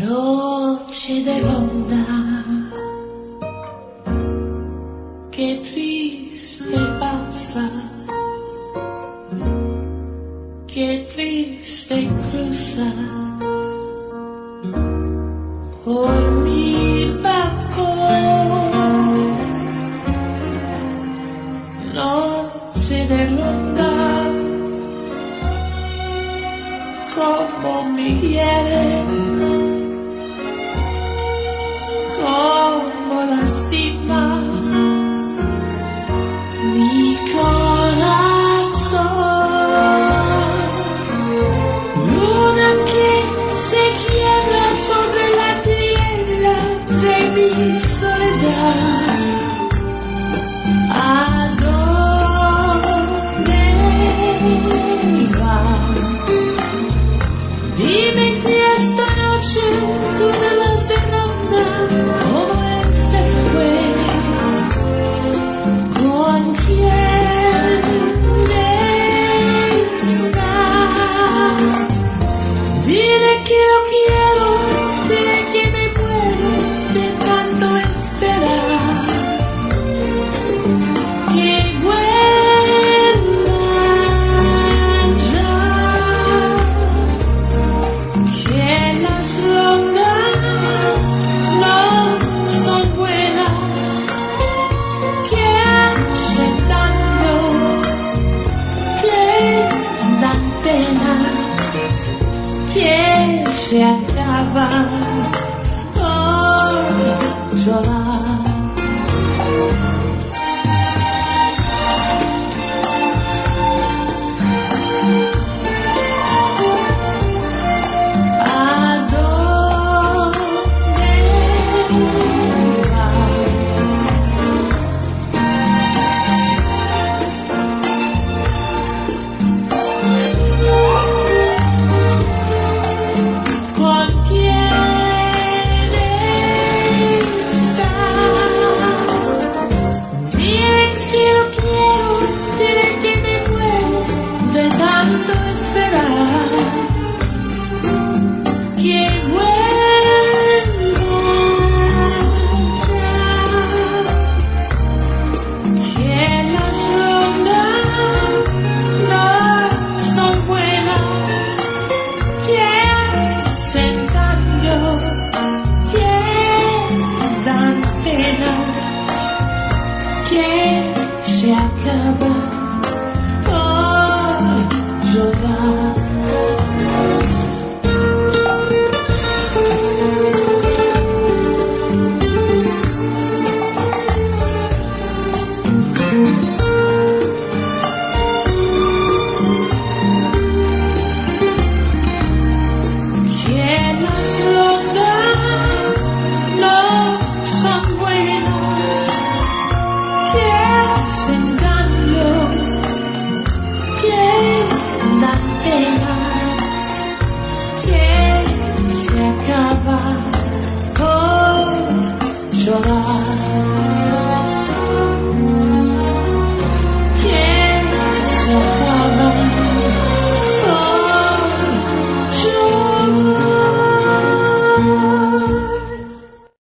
Noche de ronda, qué triste pasa, qué triste cruza por mi balcón. Noche de ronda, como me hieren, como lastimas mi corazón. Luna que se quiebra sobre la tierra de mi soledad. ¿A dónde vas? Dime si esta noche tú me vas de ronda, como él se fue, con quién está. Dile que lo quiero, dile que me muero de tanto esperar, que vuelva ya. Que las rondas no son buenas, que hacen daño, que dan pena, que se acaban por llorar.